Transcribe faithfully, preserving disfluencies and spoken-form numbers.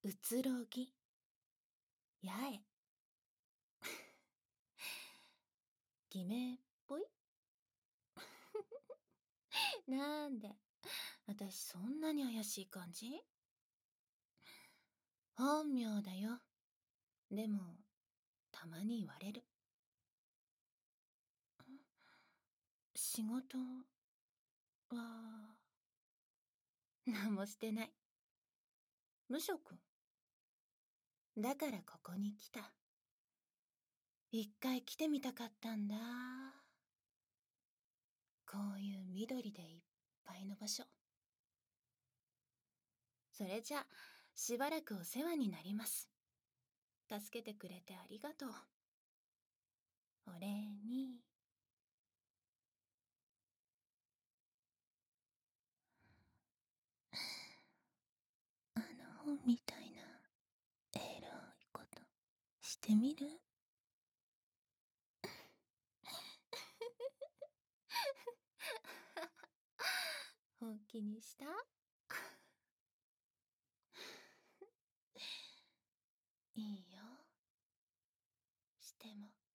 うつろぎ、八重。偽名っぽいなんで、私そんなに怪しい感じ？本名だよ。でも、たまに言われる。仕事は、何もしてない。無職。だからここに来た。一回来てみたかったんだ。こういう緑でいっぱいの場所。それじゃ、しばらくお世話になります。助けてくれてありがとう。お礼に。あの本みたいなエロいことしてみる？本気にした？いいよ。しても。